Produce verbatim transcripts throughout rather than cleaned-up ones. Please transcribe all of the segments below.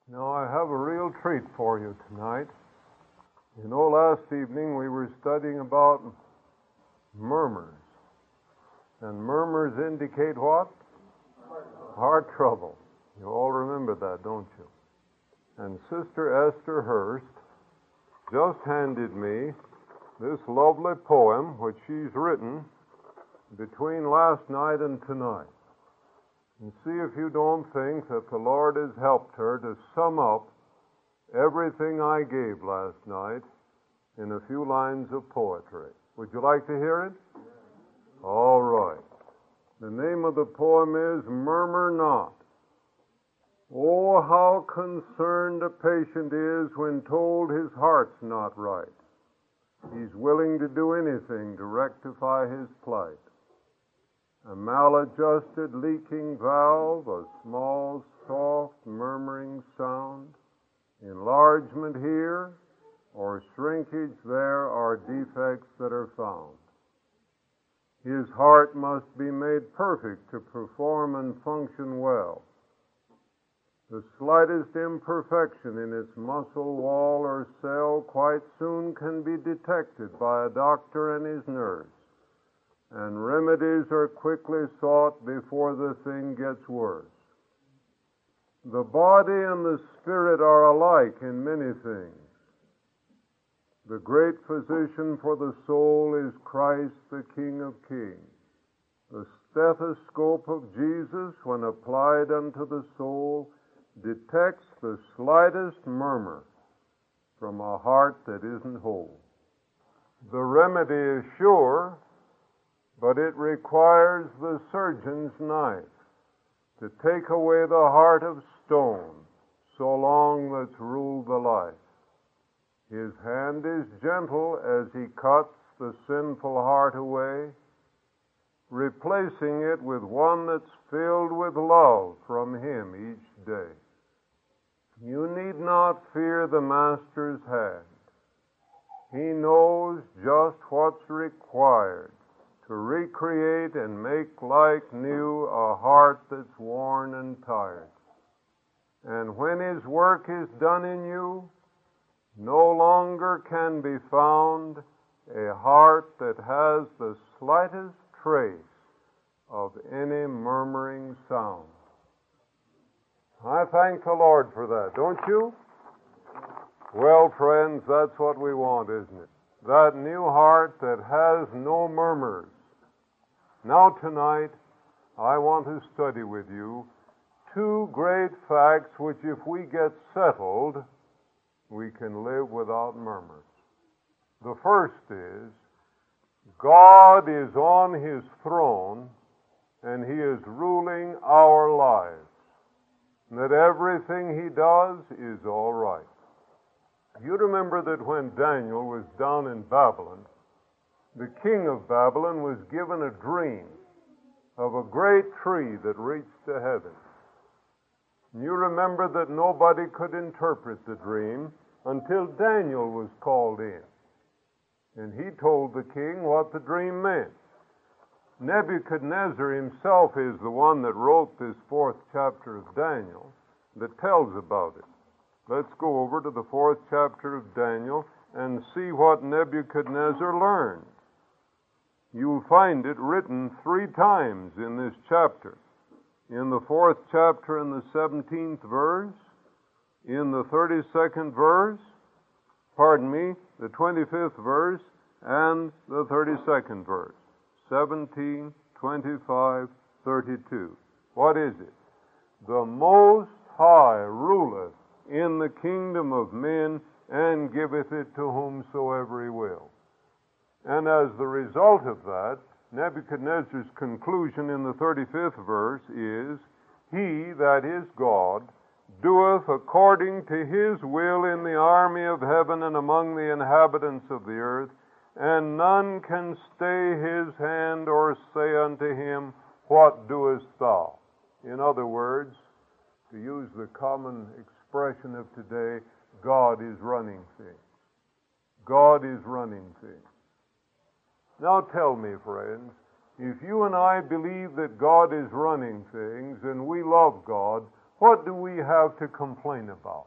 Now, I have a real treat for you tonight. You know, last evening we were studying about murmurs. And murmurs indicate what? Heart trouble. You all remember that, don't you? And Sister Esther Hurst just handed me this lovely poem which she's written between last night and tonight. And see if you don't think that the Lord has helped her to sum up everything I gave last night in a few lines of poetry. Would you like to hear it? All right. The name of the poem is Murmur Not. Oh, how concerned a patient is when told his heart's not right. He's willing to do anything to rectify his plight. A maladjusted leaking valve, a small, soft, murmuring sound, enlargement here or shrinkage there are defects that are found. His heart must be made perfect to perform and function well. The slightest imperfection in its muscle wall or cell quite soon can be detected by a doctor and his nurse, and remedies are quickly sought before the thing gets worse. The body and the spirit are alike in many things. The great physician for the soul is Christ, the King of Kings. The stethoscope of Jesus, when applied unto the soul, detects the slightest murmur from a heart that isn't whole. The remedy is sure, but it requires the surgeon's knife to take away the heart of stone so long that's ruled the life. His hand is gentle as he cuts the sinful heart away, replacing it with one that's filled with love from him each day. You need not fear the Master's hand. He knows just what's required to recreate and make like new a heart that's worn and tired. And when his work is done in you, no longer can be found a heart that has the slightest trace of any murmuring sound. I thank the Lord for that, don't you? Well, friends, that's what we want, isn't it? That new heart that has no murmurs. Now tonight, I want to study with you two great facts which, if we get settled, we can live without murmurs. The first is, God is on his throne and he is ruling our lives. And that everything he does is all right. You remember that when Daniel was down in Babylon, the king of Babylon was given a dream of a great tree that reached to heaven. And you remember that nobody could interpret the dream until Daniel was called in. And he told the king what the dream meant. Nebuchadnezzar himself is the one that wrote this fourth chapter of Daniel that tells about it. Let's go over to the fourth chapter of Daniel and see what Nebuchadnezzar learned. You'll find it written three times in this chapter. In the fourth chapter in the seventeenth verse, in the thirty-second verse, pardon me, the twenty-fifth verse, and the thirty-second verse. seventeen, twenty-five, thirty-two. What is it? The Most High ruleth in the kingdom of men and giveth it to whomsoever he will. And as the result of that, Nebuchadnezzar's conclusion in the thirty-fifth verse is, He, that is God, doeth according to his will in the army of heaven and among the inhabitants of the earth, and none can stay his hand or say unto him, What doest thou? In other words, to use the common expression of today, God is running things. God is running things. Now tell me, friends, if you and I believe that God is running things and we love God, What do we have to complain about?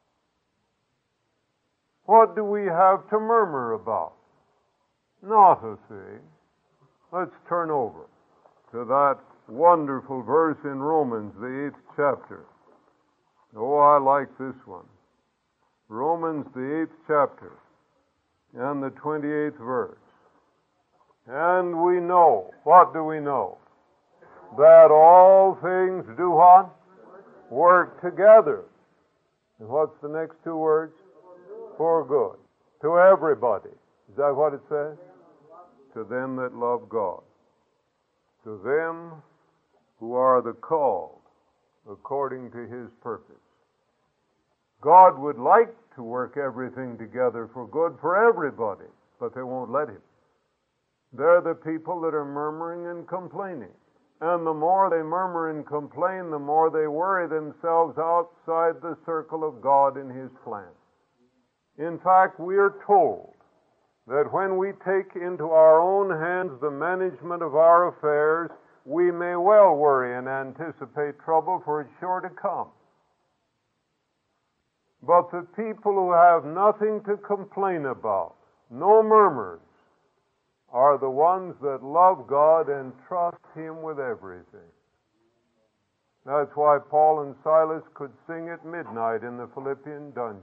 What do we have to murmur about? Not a thing. Let's turn over to that wonderful verse in Romans, the eighth chapter. Oh, I like this one. Romans, the eighth chapter, and the twenty-eighth verse. And we know, what do we know? That all things do what? Work together. And what's the next two words? For good. To everybody. Is that what it says? To them that love God. To them who are the called according to His purpose. God would like to work everything together for good for everybody, but they won't let Him. They're the people that are murmuring and complaining. And the more they murmur and complain, the more they worry themselves outside the circle of God and His plan. In fact, we are told that when we take into our own hands the management of our affairs, we may well worry and anticipate trouble, for it's sure to come. But the people who have nothing to complain about, no murmurs, are the ones that love God and trust Him with everything. That's why Paul and Silas could sing at midnight in the Philippian dungeon.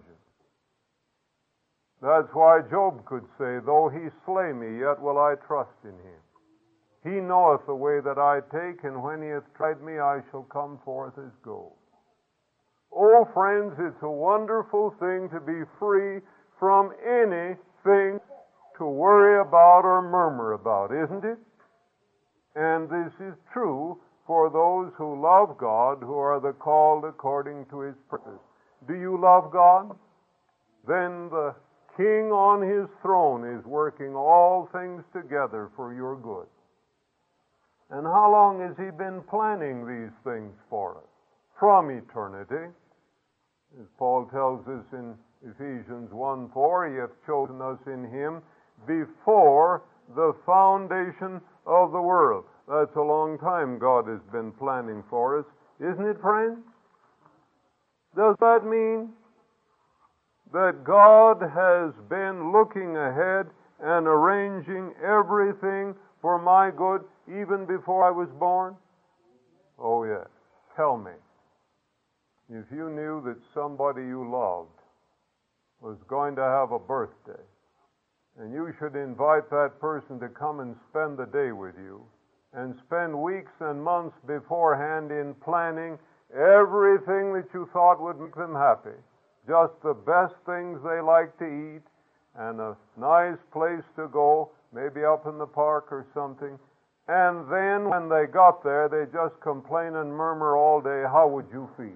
That's why Job could say, though He slay me, yet will I trust in Him. He knoweth the way that I take, and when He hath tried me, I shall come forth as gold. Oh, friends, it's a wonderful thing to be free from anything to worry about or murmur about, isn't it? And this is true for those who love God, who are the called according to His purpose. Do you love God? Then the King on His throne is working all things together for your good. And how long has He been planning these things for us? From eternity. As Paul tells us in Ephesians one four, He hath chosen us in Him before the foundation of the world. That's a long time God has been planning for us, isn't it, friends? Does that mean that God has been looking ahead and arranging everything for my good even before I was born? Oh, yes. Tell me, if you knew that somebody you loved was going to have a birthday, and you should invite that person to come and spend the day with you, and spend weeks and months beforehand in planning everything that you thought would make them happy, just the best things they like to eat, and a nice place to go, maybe up in the park or something, and then when they got there, they just complain and murmur all day, how would you feel?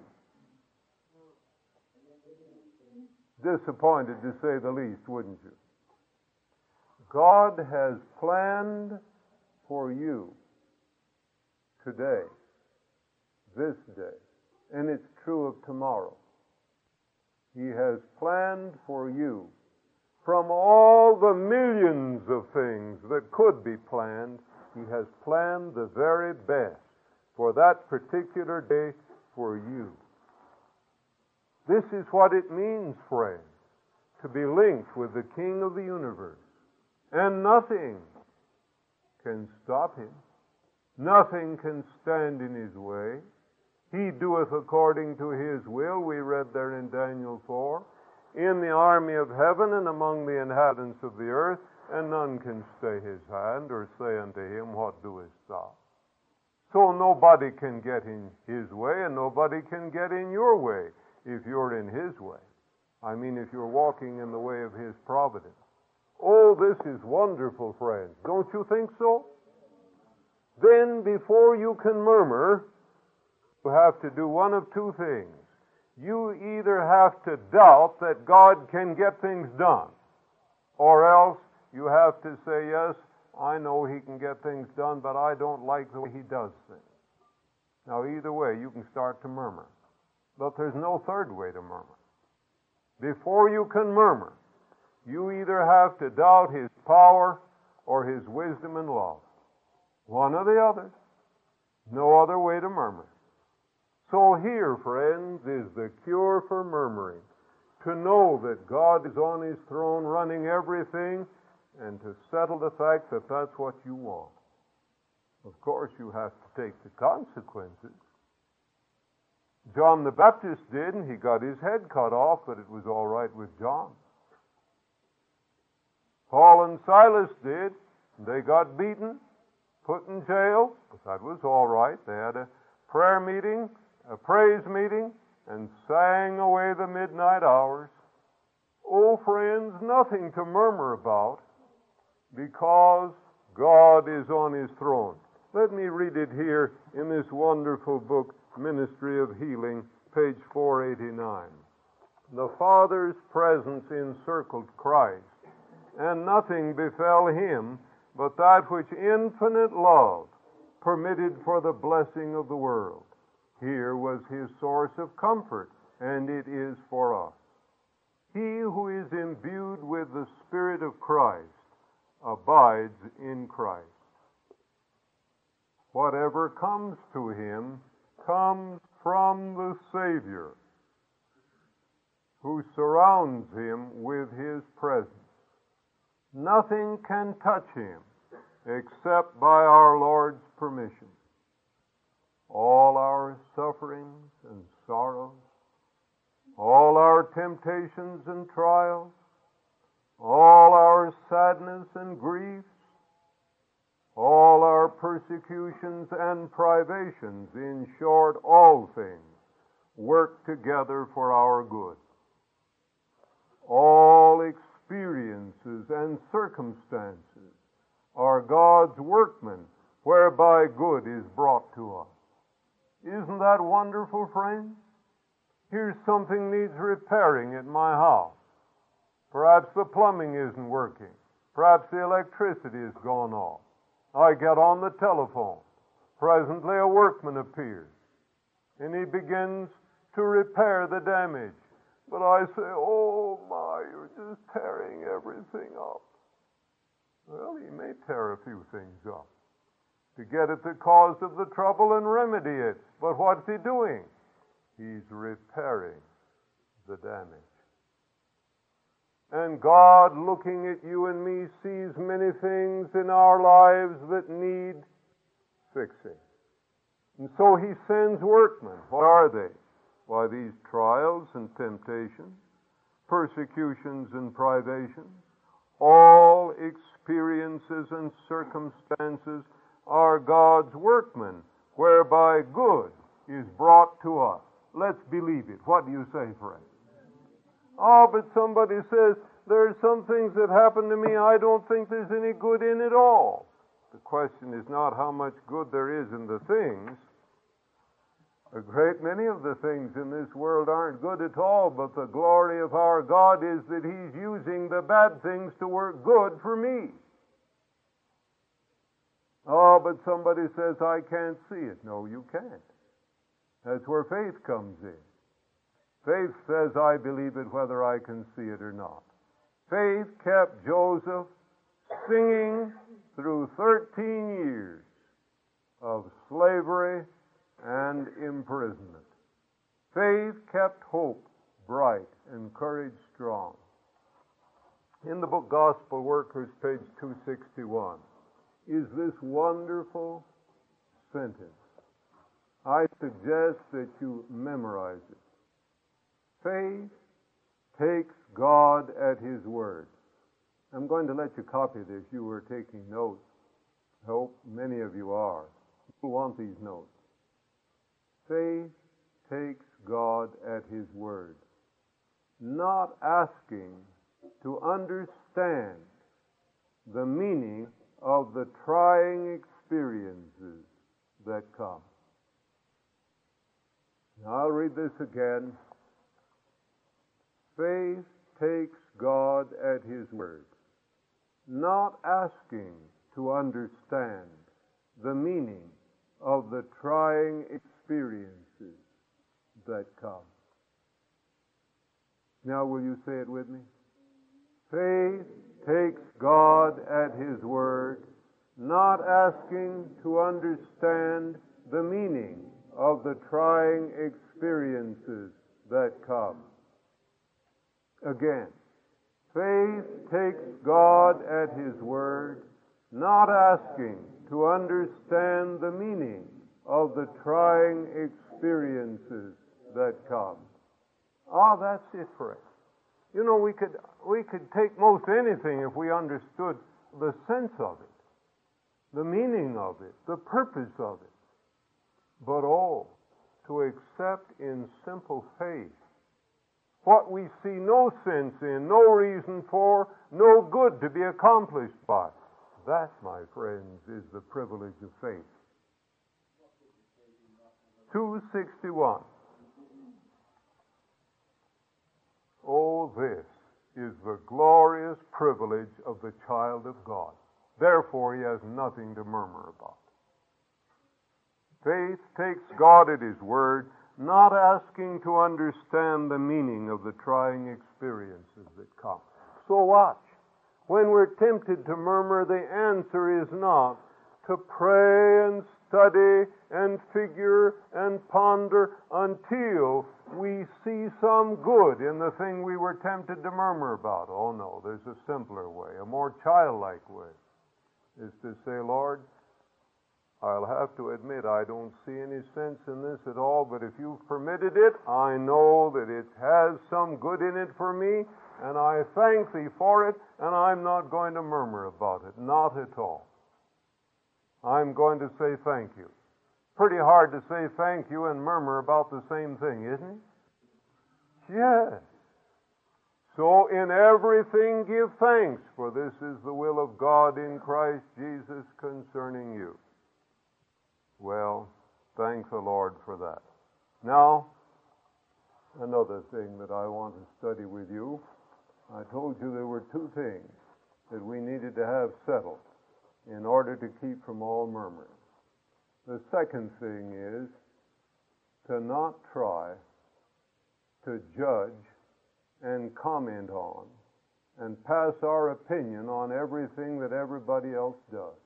Disappointed, to say the least, wouldn't you? God has planned for you today, this day, and it's true of tomorrow. He has planned for you, from all the millions of things that could be planned, He has planned the very best for that particular day for you. This is what it means, friends, to be linked with the King of the universe. And nothing can stop Him. Nothing can stand in His way. He doeth according to His will, we read there in Daniel four, in the army of heaven and among the inhabitants of the earth, and none can stay His hand or say unto Him, what doest thou? So nobody can get in His way, and nobody can get in your way if you're in His way. I mean, if you're walking in the way of His providence. Oh, this is wonderful, friends. Don't you think so? Then, before you can murmur, you have to do one of two things. You either have to doubt that God can get things done, or else you have to say, yes, I know He can get things done, but I don't like the way He does things. Now, either way, you can start to murmur. But there's no third way to murmur. Before you can murmur, you either have to doubt His power or His wisdom and love. One or the other. No other way to murmur. So here, friends, is the cure for murmuring. To know that God is on His throne running everything, and to settle the fact that that's what you want. Of course, you have to take the consequences. John the Baptist did, and he got his head cut off, but it was all right with John. Paul and Silas did, and they got beaten, put in jail, but that was all right. They had a prayer meeting, a praise meeting, and sang away the midnight hours. Oh, friends, nothing to murmur about, because God is on His throne. Let me read it here in this wonderful book, Ministry of Healing, page four eighty-nine. The Father's presence encircled Christ, and nothing befell Him but that which infinite love permitted for the blessing of the world. Here was His source of comfort, and it is for us. He who is imbued with the Spirit of Christ abides in Christ. Whatever comes to him comes from the Savior, who surrounds him with His presence. Nothing can touch him except by our Lord's permission. All our sufferings and sorrows, all our temptations and trials, all our sadness and griefs, all our persecutions and privations, in short, all things, work together for our good. All experiences and circumstances are God's workmen, whereby good is brought to us. Isn't that wonderful, friends? Here's something needs repairing at my house. Perhaps the plumbing isn't working. Perhaps the electricity has gone off. I get on the telephone. Presently a workman appears, and he begins to repair the damage. But I say, oh my, you're just tearing everything up. Well, he may tear a few things up to get at the cause of the trouble and remedy it. But what's he doing? He's repairing the damage. And God, looking at you and me, sees many things in our lives that need fixing. And so He sends workmen. What are they? Why, these trials and temptations, persecutions and privations, all experiences and circumstances are God's workmen, whereby good is brought to us. Let's believe it. What do you say, friend? Oh, but somebody says, there are some things that happen to me, I don't think there's any good in it all. The question is not how much good there is in the things. A great many of the things in this world aren't good at all, but the glory of our God is that He's using the bad things to work good for me. Oh, but somebody says, I can't see it. No, you can't. That's where faith comes in. Faith says, I believe it whether I can see it or not. Faith kept Joseph singing through thirteen years of slavery and imprisonment. Faith kept hope bright and courage strong. In the book Gospel Workers, page two sixty-one, is this wonderful sentence. I suggest that you memorize it. Faith takes God at His word. I'm going to let you copy this. You were taking notes. I hope many of you are. You want these notes. Faith takes God at His word, not asking to understand the meaning of the trying experiences that come. Now, I'll read this again. Faith takes God at His word, not asking to understand the meaning of the trying experiences that come. Now, will you say it with me? Faith takes God at His word, not asking to understand the meaning of the trying experiences that come. Again, faith takes God at His word, not asking to understand the meaning of the trying experiences that come. Ah, that's it for it. You know, we could we could take most anything if we understood the sense of it, the meaning of it, the purpose of it. But oh, to accept in simple faith what we see no sense in, no reason for, no good to be accomplished by. That, my friends, is the privilege of faith. two sixty-one. Oh, this is the glorious privilege of the child of God. Therefore, he has nothing to murmur about. Faith takes God at His word, not asking to understand the meaning of the trying experiences that come. So watch. When we're tempted to murmur, the answer is not to pray and study and figure and ponder until we see some good in the thing we were tempted to murmur about. Oh no, there's a simpler way, a more childlike way, is to say, Lord, I'll have to admit I don't see any sense in this at all, but if you've permitted it, I know that it has some good in it for me, and I thank Thee for it, and I'm not going to murmur about it, not at all. I'm going to say thank you. Pretty hard to say thank you and murmur about the same thing, isn't it? Yes. So in everything give thanks, for this is the will of God in Christ Jesus concerning you. Well, thank the Lord for that. Now, another thing that I want to study with you. I told you there were two things that we needed to have settled in order to keep from all murmuring. The second thing is to not try to judge and comment on and pass our opinion on everything that everybody else does.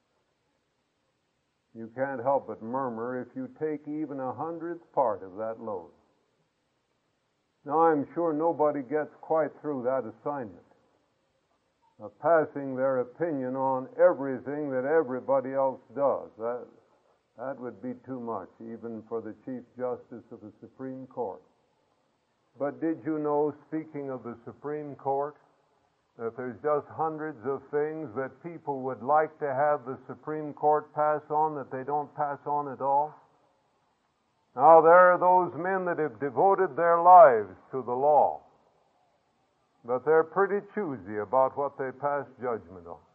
You can't help but murmur if you take even a hundredth part of that load. Now, I'm sure nobody gets quite through that assignment of passing their opinion on everything that everybody else does. That, that would be too much, even for the Chief Justice of the Supreme Court. But did you know, speaking of the Supreme Court, that there's just hundreds of things that people would like to have the Supreme Court pass on that they don't pass on at all? Now, there are those men that have devoted their lives to the law, but they're pretty choosy about what they pass judgment on.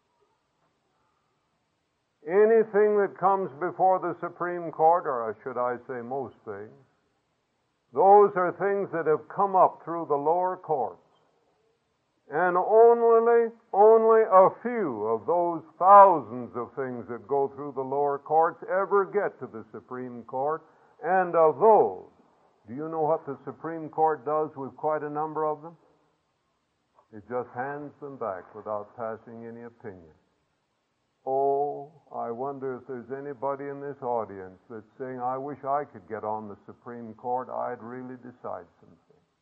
Anything that comes before the Supreme Court, or should I say most things, those are things that have come up through the lower courts. And only, only a few of those thousands of things that go through the lower courts ever get to the Supreme Court. And of those, do you know what the Supreme Court does with quite a number of them? It just hands them back without passing any opinion. Oh, I wonder if there's anybody in this audience that's saying, I wish I could get on the Supreme Court. I'd really decide something.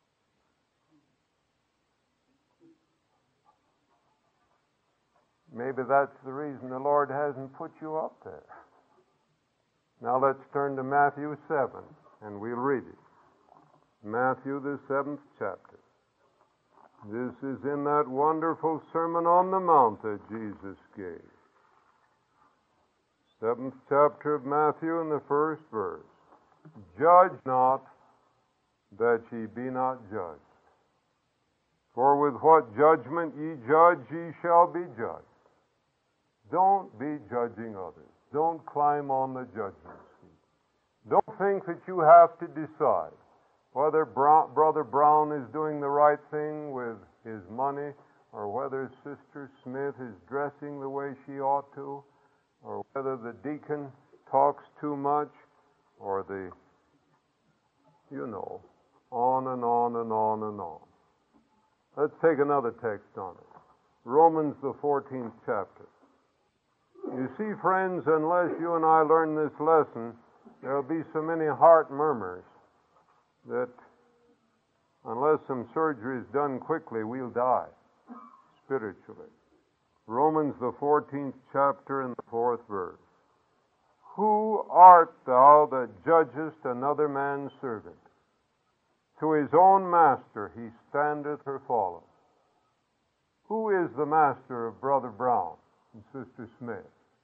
Maybe that's the reason the Lord hasn't put you up there. Now let's turn to Matthew seven, and we'll read it. Matthew, the seventh chapter. This is in that wonderful Sermon on the Mount that Jesus gave. Seventh chapter of Matthew, in the first verse. Judge not, that ye be not judged. For with what judgment ye judge, ye shall be judged. Don't be judging others. Don't climb on the judgment seat. Don't think that you have to decide whether Bro- Brother Brown is doing the right thing with his money, or whether Sister Smith is dressing the way she ought to, or whether the deacon talks too much, or the, you know, on and on and on and on. Let's take another text on it. Romans, the fourteenth chapter. You see, friends, unless you and I learn this lesson, there'll be so many heart murmurs that unless some surgery is done quickly, we'll die spiritually. Romans, the fourteenth chapter and the fourth verse. Who art thou that judgest another man's servant? To his own master he standeth or falleth. Who is the master of Brother Brown and Sister Smith?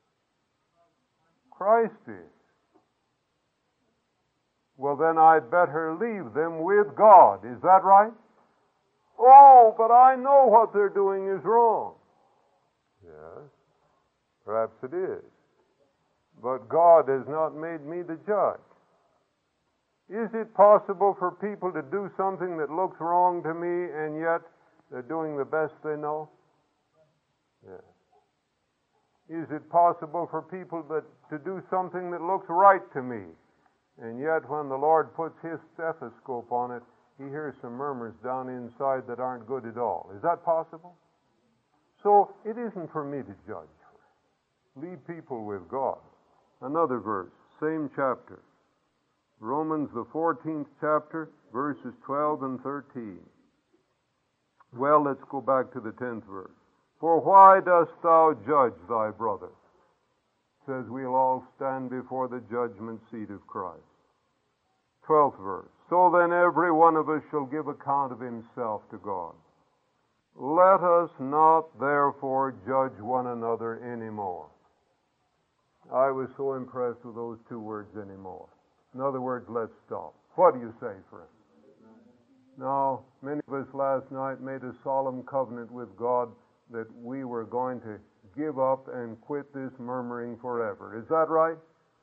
Christ is. Well, then I'd better leave them with God. Is that right? Oh, but I know what they're doing is wrong. Yes, perhaps it is. But God has not made me the judge. Is it possible for people to do something that looks wrong to me and yet they're doing the best they know? Yes. Is it possible for people that, to do something that looks right to me, and yet when the Lord puts His stethoscope on it, He hears some murmurs down inside that aren't good at all? Is that possible? So it isn't for me to judge. Leave people with God. Another verse, same chapter. Romans, the fourteenth chapter, verses twelve and thirteen. Well, let's go back to the tenth verse. For why dost thou judge thy brother? It says we'll all stand before the judgment seat of Christ. Twelfth verse. So then every one of us shall give account of himself to God. Let us not therefore judge one another anymore. I was so impressed with those two words, anymore. In other words, let's stop. What do you say, friend? Now, many of us last night made a solemn covenant with God that we were going to give up and quit this murmuring forever. Is that right?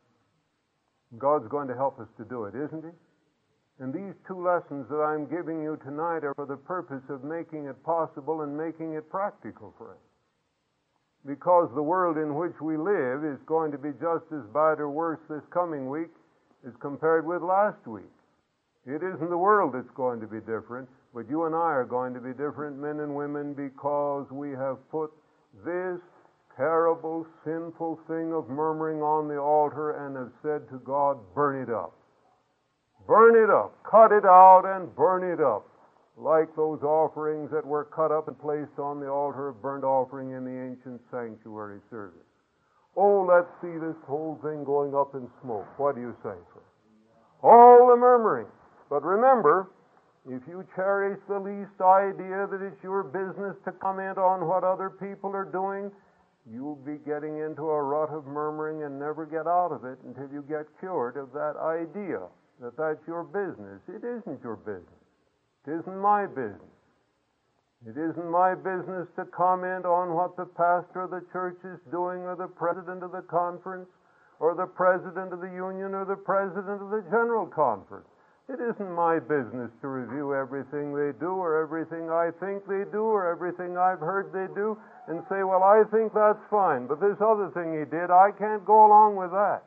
God's going to help us to do it, isn't He? And these two lessons that I'm giving you tonight are for the purpose of making it possible and making it practical for us. Because the world in which we live is going to be just as bad or worse this coming week as compared with last week. It isn't the world that's going to be different, but you and I are going to be different men and women because we have put this terrible, sinful thing of murmuring on the altar and have said to God, burn it up. Burn it up. Cut it out and burn it up. Like those offerings that were cut up and placed on the altar of burnt offering in the ancient sanctuary service. Oh, let's see this whole thing going up in smoke. What do you say, friend? All the murmuring. But remember, if you cherish the least idea that it's your business to comment on what other people are doing, you'll be getting into a rut of murmuring and never get out of it until you get cured of that idea that that's your business. It isn't your business. It isn't my business. It isn't my business to comment on what the pastor of the church is doing, or the president of the conference, or the president of the union, or the president of the general conference. It isn't my business to review everything they do, or everything I think they do, or everything I've heard they do, and say, well, I think that's fine, but this other thing he did, I can't go along with that.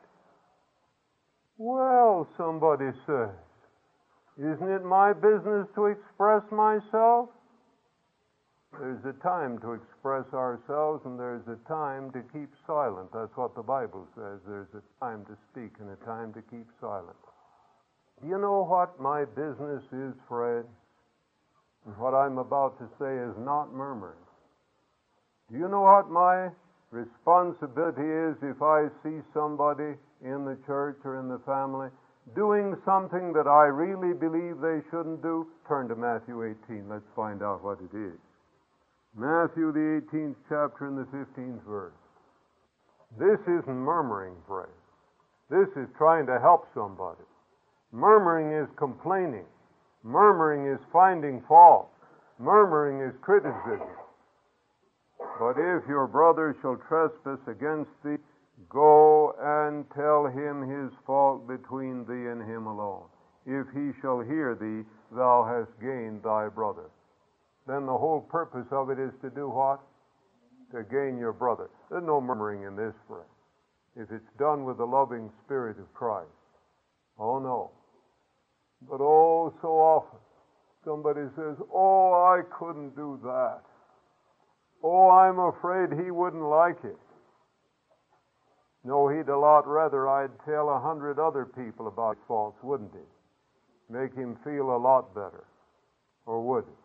Well, somebody says, isn't it my business to express myself? There's a time to express ourselves, and there's a time to keep silent. That's what the Bible says. There's a time to speak and a time to keep silent. Do you know what my business is, Fred? And what I'm about to say is not murmuring. Do you know what my responsibility is if I see somebody in the church or in the family doing something that I really believe they shouldn't do? Turn to Matthew eighteen. Let's find out what it is. Matthew, the eighteenth chapter and the fifteenth verse. This isn't murmuring, friend. This is trying to help somebody. Murmuring is complaining. Murmuring is finding fault. Murmuring is criticism. But if your brother shall trespass against thee, go and tell him his fault between thee and him alone. If he shall hear thee, thou hast gained thy brother. Then the whole purpose of it is to do what? To gain your brother. There's no murmuring in this, friend. If it's done with the loving Spirit of Christ. Oh, no. But oh, so often, somebody says, oh, I couldn't do that. Oh, I'm afraid he wouldn't like it. No, he'd a lot rather I'd tell a hundred other people about his faults, wouldn't he? Make him feel a lot better. Or would he?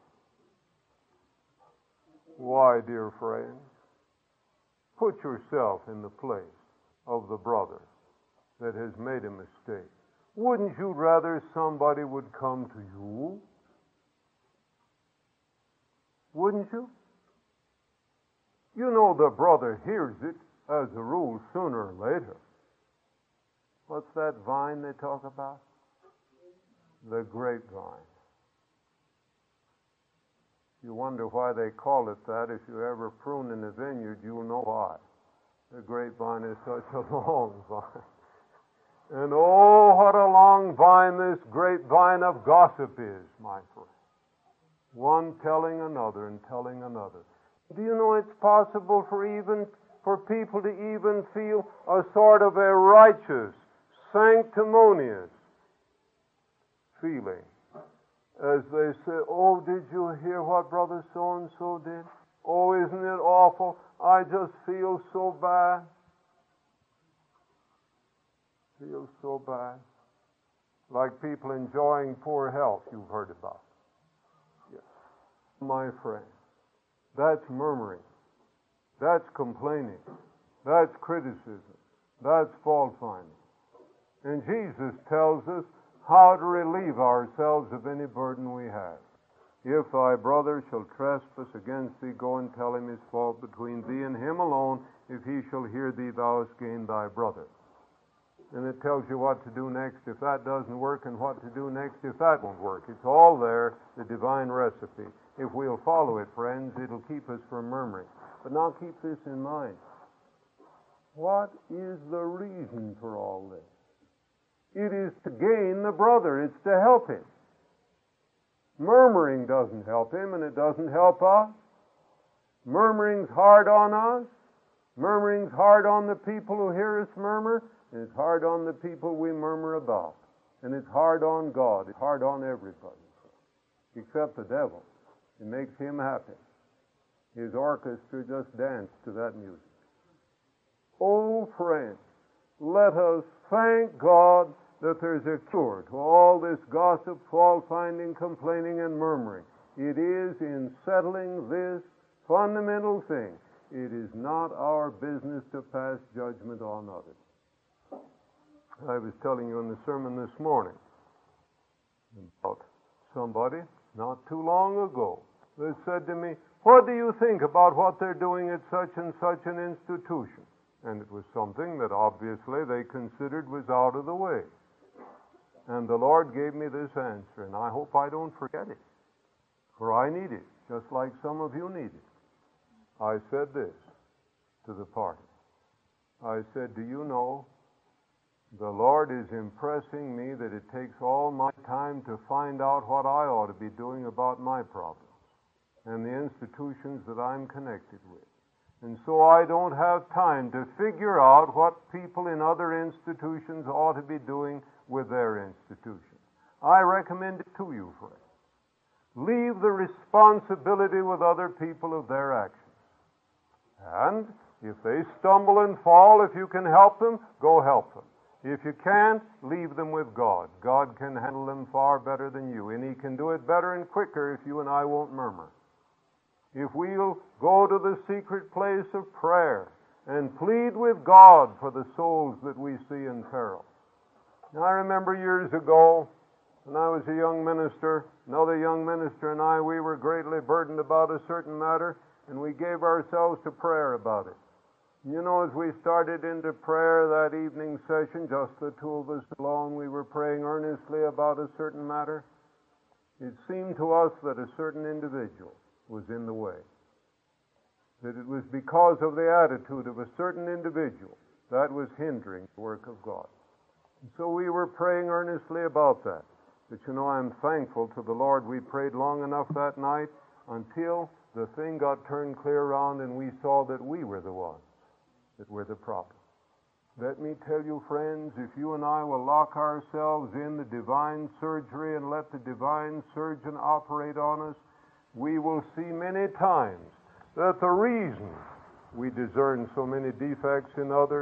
Why, dear friend? Put yourself in the place of the brother that has made a mistake. Wouldn't you rather somebody would come to you? Wouldn't you? You know the brother hears it, as a rule, sooner or later. What's that vine they talk about? The grapevine. You wonder why they call it that. If you ever prune in a vineyard, you'll know why. The grapevine is such a long vine. And oh, what a long vine this grapevine of gossip is, my friend. One telling another and telling another. Do you know it's possible for even for people to even feel a sort of a righteous, sanctimonious feeling as they say, oh, did you hear what Brother so-and-so did? Oh, isn't it awful? I just feel so bad. Feel so bad. Like people enjoying poor health you've heard about. Yes. My friend, that's murmuring. That's complaining. That's criticism. That's fault finding. And Jesus tells us how to relieve ourselves of any burden we have. If thy brother shall trespass against thee, go and tell him his fault between thee and him alone. If he shall hear thee, thou hast gained thy brother. And it tells you what to do next if that doesn't work, and what to do next if that won't work. It's all there, the divine recipe. If we'll follow it, friends, it'll keep us from murmuring. But now keep this in mind. What is the reason for all this? It is to gain the brother. It's to help him. Murmuring doesn't help him, and it doesn't help us. Murmuring's hard on us. Murmuring's hard on the people who hear us murmur, and it's hard on the people we murmur about. And it's hard on God. It's hard on everybody, except the devil. It makes him happy. His orchestra just danced to that music. Oh, friends, let us thank God that there's a cure to all this gossip, fault-finding, complaining, and murmuring. It is in settling this fundamental thing. It is not our business to pass judgment on others. I was telling you in the sermon this morning about somebody not too long ago that said to me, what do you think about what they're doing at such and such an institution? And it was something that obviously they considered was out of the way. And the Lord gave me this answer, and I hope I don't forget it, for I need it, just like some of you need it. I said this to the party. I said, do you know, the Lord is impressing me that it takes all my time to find out what I ought to be doing about my problems and the institutions that I'm connected with. And so I don't have time to figure out what people in other institutions ought to be doing with their institutions. I recommend it to you, friends. Leave the responsibility with other people of their actions. And if they stumble and fall, if you can help them, go help them. If you can't, leave them with God. God can handle them far better than you, and He can do it better and quicker if you and I won't murmur. If we'll go to the secret place of prayer and plead with God for the souls that we see in peril. Now, I remember years ago, when I was a young minister, another young minister and I, we were greatly burdened about a certain matter, and we gave ourselves to prayer about it. You know, as we started into prayer that evening session, just the two of us alone, we were praying earnestly about a certain matter. It seemed to us that a certain individual was in the way. That it was because of the attitude of a certain individual that was hindering the work of God. And so we were praying earnestly about that. But you know, I'm thankful to the Lord we prayed long enough that night until the thing got turned clear around and we saw that we were the ones that were the problem. Let me tell you, friends, if you and I will lock ourselves in the divine surgery and let the divine surgeon operate on us, we will see many times that the reason we discern so many defects in others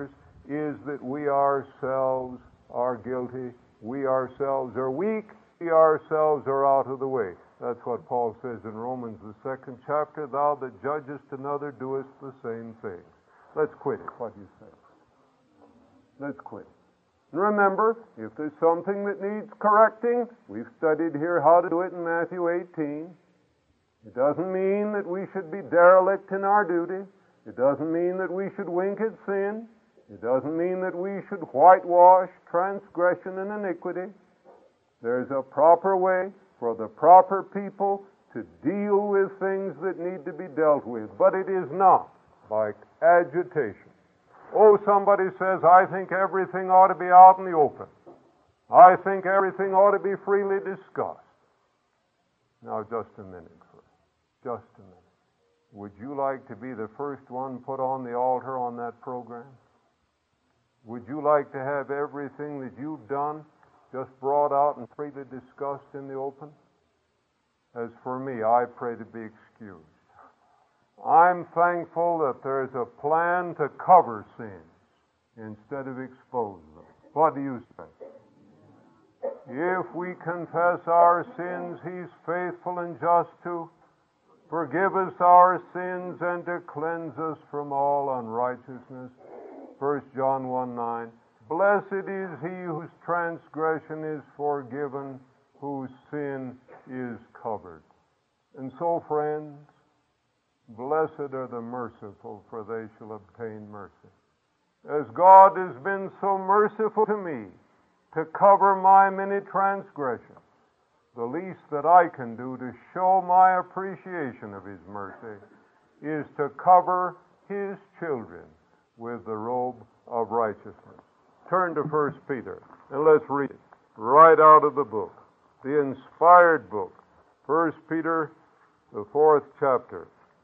is that we ourselves are guilty, we ourselves are weak, we ourselves are out of the way. That's what Paul says in Romans, the second chapter, thou that judgest another doest the same thing. Let's quit it. What do you say? Let's quit it. And remember, if there's something that needs correcting, we've studied here how to do it in Matthew eighteen. It doesn't mean that we should be derelict in our duty. It doesn't mean that we should wink at sin. It doesn't mean that we should whitewash transgression and iniquity. There's a proper way for the proper people to deal with things that need to be dealt with, but it is not by agitation. Oh, somebody says, I think everything ought to be out in the open. I think everything ought to be freely discussed. Now, just a minute, first. Just a minute. Would you like to be the first one put on the altar on that program? Would you like to have everything that you've done just brought out and freely discussed in the open? As for me, I pray to be excused. I'm thankful that there's a plan to cover sins instead of expose them. What do you say? If we confess our sins, He's faithful and just to forgive us our sins and to cleanse us from all unrighteousness. First John one nine. Blessed is he whose transgression is forgiven, whose sin is covered. And so, friends, blessed are the merciful, for they shall obtain mercy. As God has been so merciful to me to cover my many transgressions, the least that I can do to show my appreciation of His mercy is to cover His children with the robe of righteousness. Turn to First Peter and let's read it right out of the book, the inspired book, First Peter, the fourth chapter,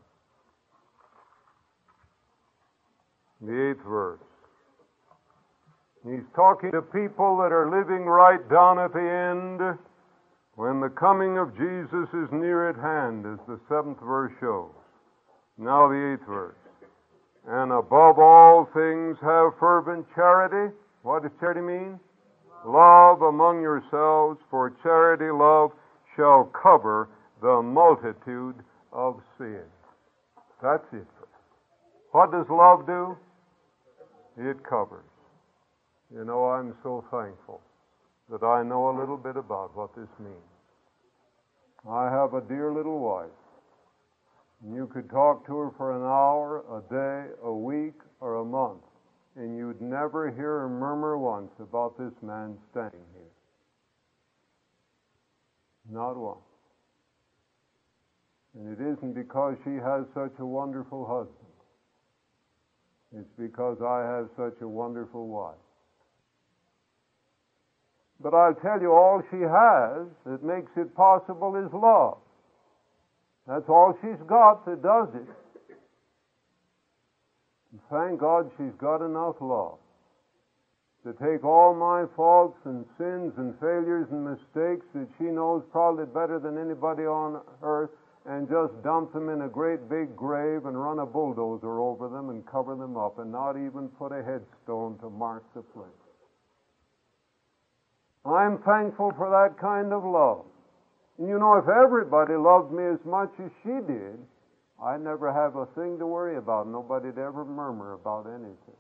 the eighth verse. He's talking to people that are living right down at the end when the coming of Jesus is near at hand, as the seventh verse shows. Now the eighth verse. And above all things have fervent charity. What does charity mean? Love among yourselves, for charity, love, shall cover the multitude of sins. That's it. What does love do? It covers. You know, I'm so thankful that I know a little bit about what this means. I have a dear little wife. And you could talk to her for an hour, a day, a week, or a month, and you'd never hear her murmur once about this man standing here. Not once. And it isn't because she has such a wonderful husband. It's because I have such a wonderful wife. But I'll tell you, all she has that makes it possible is love. That's all she's got that does it. And thank God she's got enough love to take all my faults and sins and failures and mistakes that she knows probably better than anybody on earth and just dump them in a great big grave and run a bulldozer over them and cover them up and not even put a headstone to mark the place. I'm thankful for that kind of love. And you know, if everybody loved me as much as she did, I'd never have a thing to worry about. Nobody'd ever murmur about anything.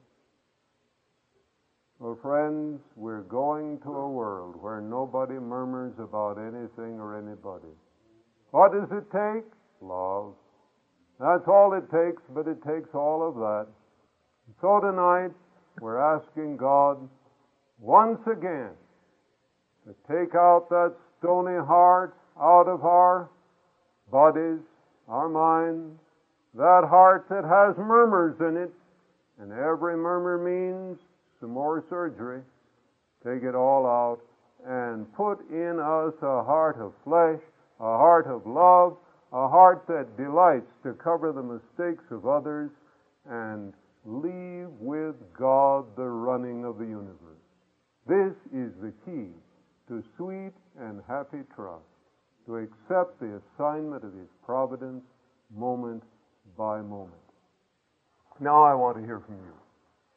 Well, friends, we're going to a world where nobody murmurs about anything or anybody. What does it take? Love. That's all it takes, but it takes all of that. So tonight, we're asking God once again to take out that stony heart out of our bodies, our minds, that heart that has murmurs in it, and every murmur means some more surgery. Take it all out and put in us a heart of flesh, a heart of love, a heart that delights to cover the mistakes of others and leave with God the running of the universe. This is the key to sweet and happy trust, to accept the assignment of His providence moment by moment. Now I want to hear from you.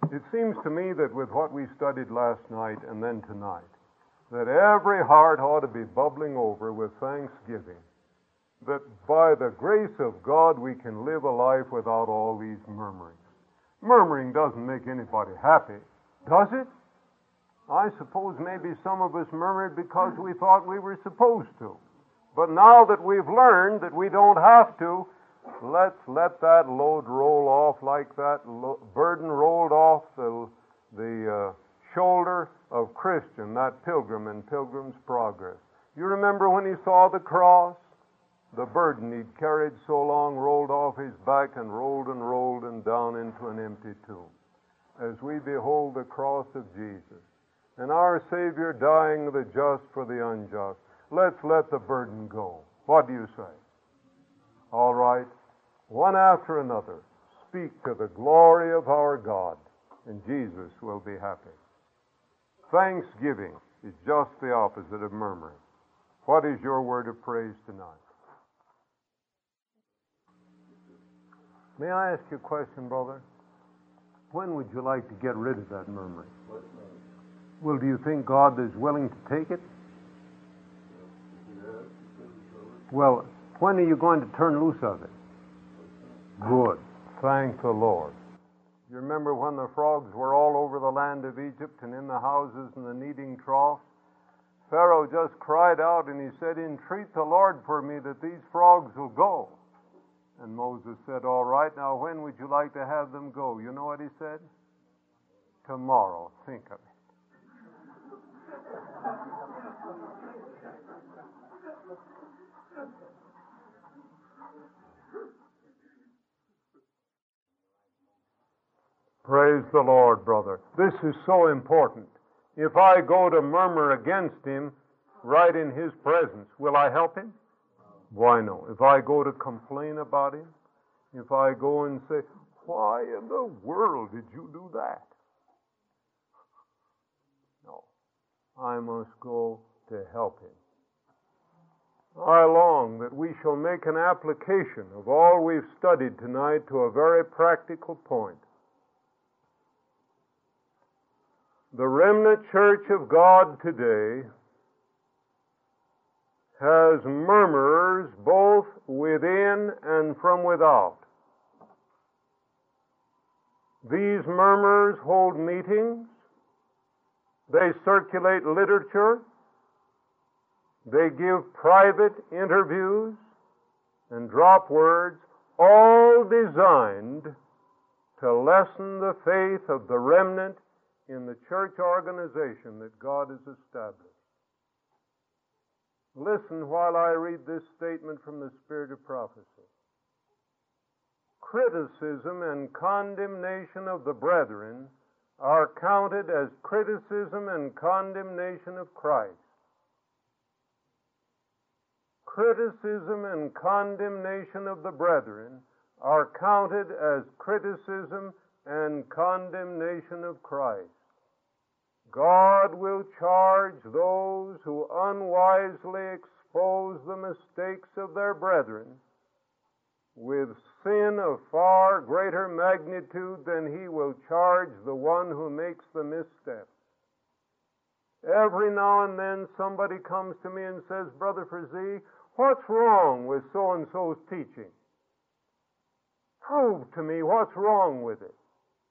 It seems to me that with what we studied last night and then tonight, that every heart ought to be bubbling over with thanksgiving, that by the grace of God we can live a life without all these murmurings. Murmuring doesn't make anybody happy, does it? I suppose maybe some of us murmured because we thought we were supposed to. But now that we've learned that we don't have to, let's let that load roll off like that lo- burden rolled off the, the uh, shoulder of Christian, that pilgrim in Pilgrim's Progress. You remember when he saw the cross? The burden he'd carried so long rolled off his back and rolled and rolled and down into an empty tomb. As we behold the cross of Jesus and our Savior dying the just for the unjust, let's let the burden go. What do you say? All right, one after another, speak to the glory of our God, and Jesus will be happy. Thanksgiving is just the opposite of murmuring. What is your word of praise tonight? May I ask you a question, brother? When would you like to get rid of that murmuring? Well, do you think God is willing to take it? Well, when are you going to turn loose of it? Good. Thank the Lord. You remember when the frogs were all over the land of Egypt and in the houses and the kneading trough? Pharaoh just cried out and he said, "Entreat the Lord for me that these frogs will go." And Moses said, "All right, now when would you like to have them go?" You know what he said? Tomorrow. Think of it. Praise the Lord, brother. This is so important. If I go to murmur against him right in his presence, will I help him? Why no? If I go to complain about him, if I go and say, "Why in the world did you do that?" No. I must go to help him. I long that we shall make an application of all we've studied tonight to a very practical point. The remnant church of God today has murmurers both within and from without. These murmurers hold meetings, they circulate literature, they give private interviews and drop words, all designed to lessen the faith of the remnant in the church organization that God has established. Listen while I read this statement from the Spirit of Prophecy. Criticism and condemnation of the brethren are counted as criticism and condemnation of Christ. Criticism and condemnation of the brethren are counted as criticism and condemnation of Christ. God will charge those who unwisely expose the mistakes of their brethren with sin of far greater magnitude than he will charge the one who makes the misstep. Every now and then somebody comes to me and says, "Brother Frazee, what's wrong with so-and-so's teaching? Prove to me what's wrong with it."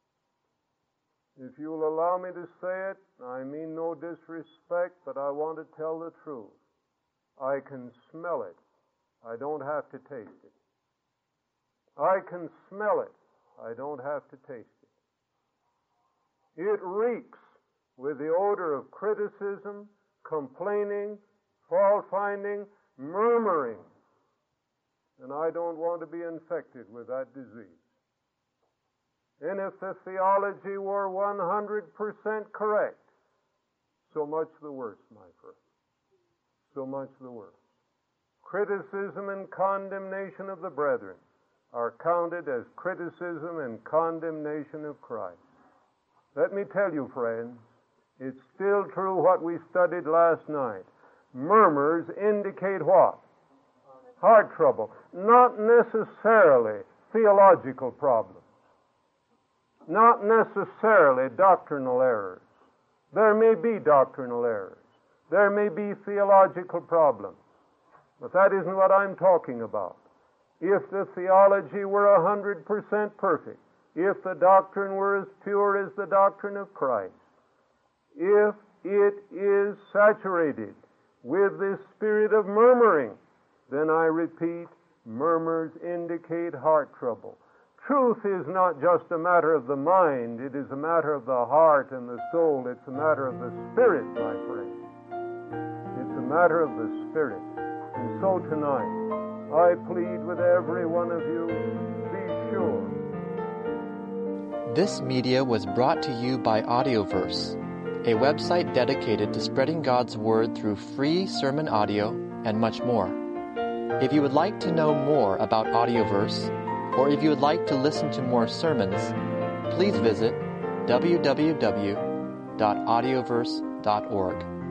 If you'll allow me to say it, I mean no disrespect, but I want to tell the truth. I can smell it. I don't have to taste it. I can smell it. I don't have to taste it. It reeks with the odor of criticism, complaining, fault-finding, murmuring. And I don't want to be infected with that disease. And if the theology were one hundred percent correct, so much the worse, my friend. So much the worse. Criticism and condemnation of the brethren are counted as criticism and condemnation of Christ. Let me tell you, friends, it's still true what we studied last night. Murmurs indicate what? Heart trouble. Not necessarily theological problems. not necessarily doctrinal errors. There may be doctrinal errors. There may be theological problems. But that isn't what I'm talking about. If the theology were one hundred percent perfect, if the doctrine were as pure as the doctrine of Christ, if it is saturated with this spirit of murmuring, then I repeat, murmurs indicate heart trouble. Truth is not just a matter of the mind, it is a matter of the heart and the soul. It's a matter of the spirit, my friend. It's a matter of the spirit. And so tonight, I plead with every one of you, be sure. This media was brought to you by Audioverse, a website dedicated to spreading God's Word through free sermon audio and much more. If you would like to know more about Audioverse, or if you would like to listen to more sermons, please visit w w w dot audioverse dot org.